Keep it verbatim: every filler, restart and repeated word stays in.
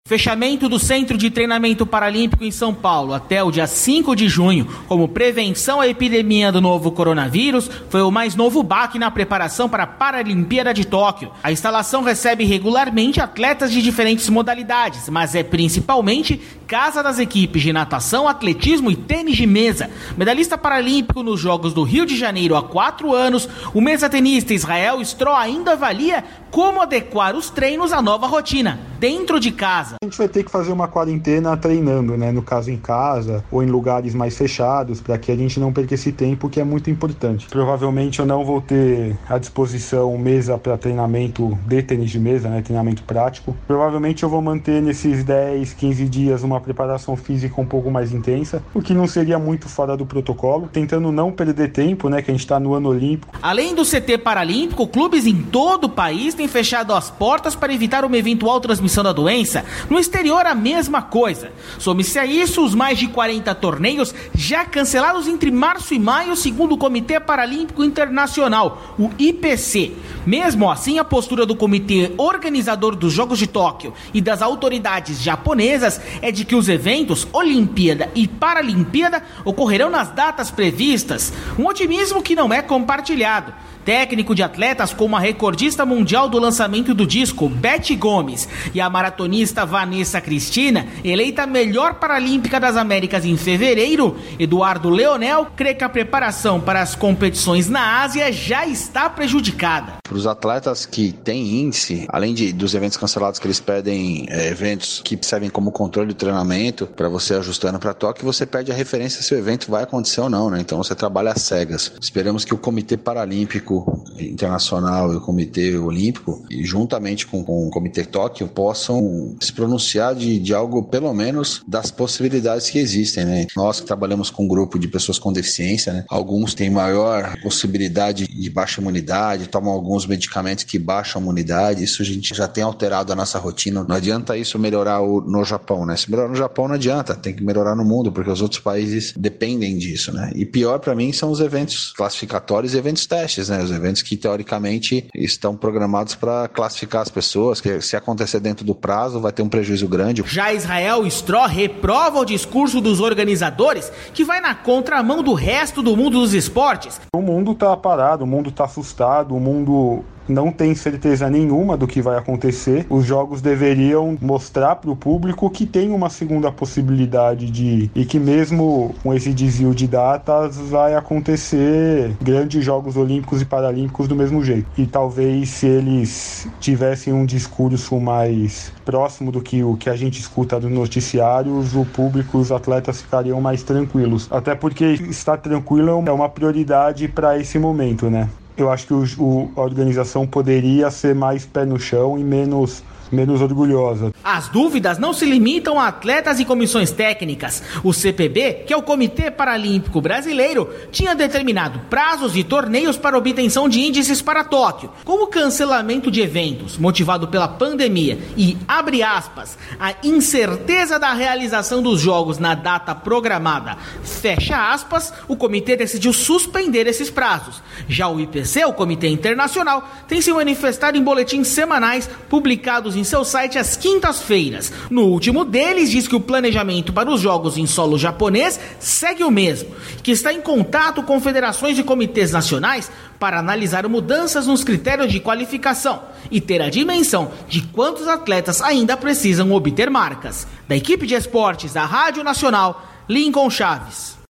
Fechamento do Centro de Treinamento Paralímpico em São Paulo até o dia cinco de junho, como prevenção à epidemia do novo coronavírus, foi o mais novo baque na preparação para a Paralimpíada de Tóquio. A instalação recebe regularmente atletas de diferentes modalidades, mas é principalmente casa das equipes de natação, atletismo e tênis de mesa. Medalhista paralímpico nos Jogos do Rio de Janeiro há quatro anos, o mesa-tenista Israel Stroh ainda avalia como adequar os treinos à nova rotina, dentro de casa. A gente vai ter que fazer uma quarentena treinando, né? No caso em casa ou em lugares mais fechados, para que a gente não perca esse tempo, que é muito importante. Provavelmente eu não vou ter à disposição mesa para treinamento de tênis de mesa, né? Treinamento prático. Provavelmente eu vou manter nesses dez, quinze dias uma preparação física um pouco mais intensa, o que não seria muito fora do protocolo, tentando não perder tempo, né? Que a gente está no ano olímpico. Além do C T Paralímpico, clubes em todo o país têm fechado as portas para evitar uma eventual transmissão da doença. No exterior, a mesma coisa. Some-se a isso os mais de quarenta torneios já cancelados entre março e maio, segundo o Comitê Paralímpico Internacional, o I P C. Mesmo assim, a postura do comitê organizador dos Jogos de Tóquio e das autoridades japonesas é de que os eventos Olimpíada e Paralimpíada ocorrerão nas datas previstas. Um otimismo que não é compartilhado. Técnico de atletas como a recordista mundial do lançamento do disco, Beth Gomes, e a maratonista Vanessa Cristina, eleita melhor paralímpica das Américas em fevereiro, Eduardo Leonel crê que a preparação para as competições na Ásia já está prejudicada. Para os atletas que têm índice, além de, dos eventos cancelados que eles pedem é, eventos que servem como controle do treinamento, para você ajustando para Tóquio, você perde a referência se o evento vai acontecer ou não, né? Então você trabalha às cegas. Esperamos que o Comitê Paralímpico Internacional e o Comitê Olímpico, e juntamente com, com o Comitê Tóquio, possam se pronunciar de, de algo, pelo menos, das possibilidades que existem, né? Nós que trabalhamos com um grupo de pessoas com deficiência, né? Alguns têm maior possibilidade de baixa imunidade, tomam alguns medicamentos que baixam a imunidade, isso a gente já tem alterado a nossa rotina. Não adianta isso melhorar o, no Japão, né? Se melhorar no Japão não adianta, tem que melhorar no mundo, porque os outros países dependem disso, né? E pior para mim são os eventos classificatórios e eventos testes, né? Os eventos que teoricamente estão programados para classificar as pessoas, que se acontecer dentro do prazo vai ter um prejuízo grande. Já Israel Stroh reprova o discurso dos organizadores, que vai na contramão do resto do mundo dos esportes. O mundo tá parado, o mundo tá assustado, o mundo não tem certeza nenhuma do que vai acontecer. Os jogos deveriam mostrar para o público que tem uma segunda possibilidade de e que mesmo com esse desvio de datas vai acontecer grandes Jogos Olímpicos e Paralímpicos do mesmo jeito. E talvez se eles tivessem um discurso mais próximo do que o que a gente escuta dos noticiários, o público, os atletas ficariam mais tranquilos. Até porque estar tranquilo é uma prioridade para esse momento, né? Eu acho que o, o, a organização poderia ser mais pé no chão e menos, menos orgulhosa. As dúvidas não se limitam a atletas e comissões técnicas. O C P B, que é o Comitê Paralímpico Brasileiro, tinha determinado prazos e torneios para obtenção de índices para Tóquio, como o cancelamento de eventos motivado pela pandemia e, abre aspas, a incerteza da realização dos jogos na data programada, fecha aspas, o comitê decidiu suspender esses prazos. Já o I P C, o Comitê Internacional, tem se manifestado em boletins semanais publicados em seu site às quintas-feiras. No último deles, diz que o planejamento para os jogos em solo japonês segue o mesmo, que está em contato com federações e comitês nacionais para analisar mudanças nos critérios de qualificação e ter a dimensão de quantos atletas ainda precisam obter marcas. Da equipe de esportes da Rádio Nacional, Lincoln Chaves.